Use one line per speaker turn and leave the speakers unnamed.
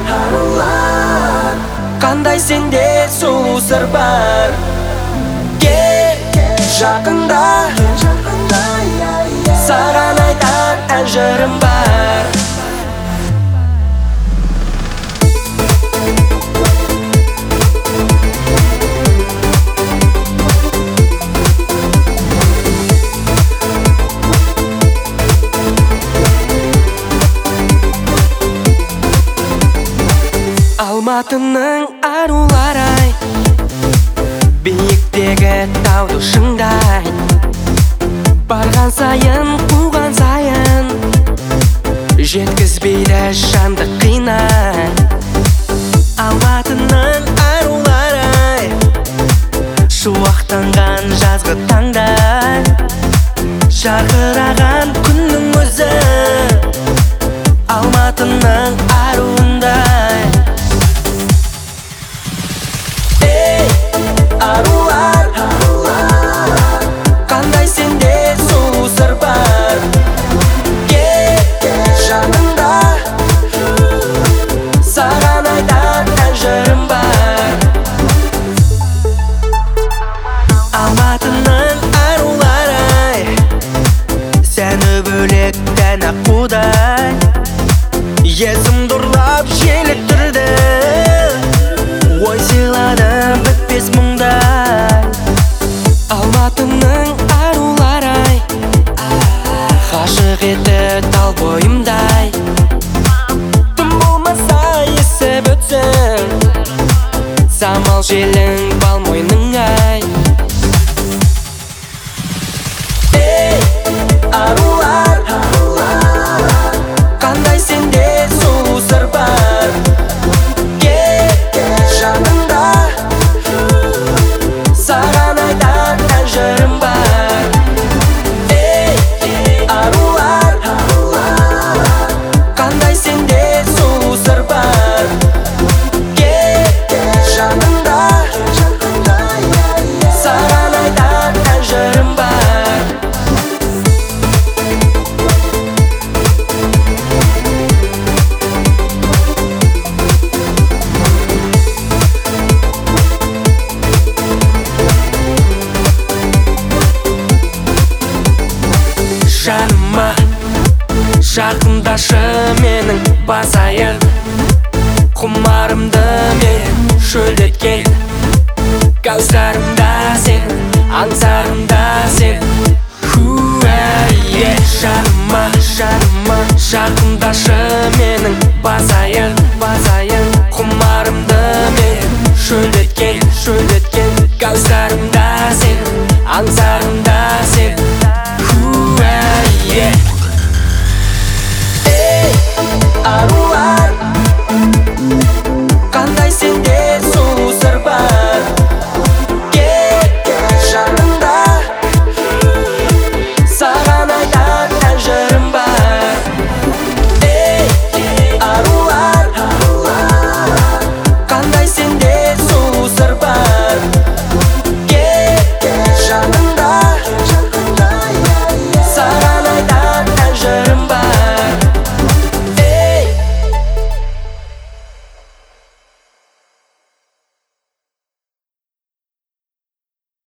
Қандай сенде сұлу сыр бар. Кел жақында, саған айтар ән жырым бар. Алматының арулары-ай, биіктегі тауды шыңдай, барған сайын, қуған сайын, жеткізбейді жанды қинай. Алматының арулары-ай, шуақтанған жазғы таңдай, жарқыраған күннің өзі Алматының аруындай. Арулар, қандай сенде сұлу сыр бар. Кел жанымда, саған айтар ән жырым бар. Алматының арулары-ай, сәні бөлек тән аққудай, есім ұрлап желіктірді, ой сыйлады бітпес мұңдай. Алматының арулары-ай, ғашық еті тал бойымдай, тым болмаса есіп өтсін, самал желің бал мойның-ай. Арулар, қандай сенде сұлу сыр бар. Кел жанымда, саған айтар ән жырым бар. Арулар, қандай сенде сұлу сыр бар. Кел жанымда, саған айтар ән жырым бар. Жаныма жақындашы менің басайын, құмарымды мен шөлдеткен, кәусарымда сен, аңсарымда сен. Жаныма жақындашы менің басайын, құмарымды мен шөлдеткен, кәусарымда сен, аңсарымда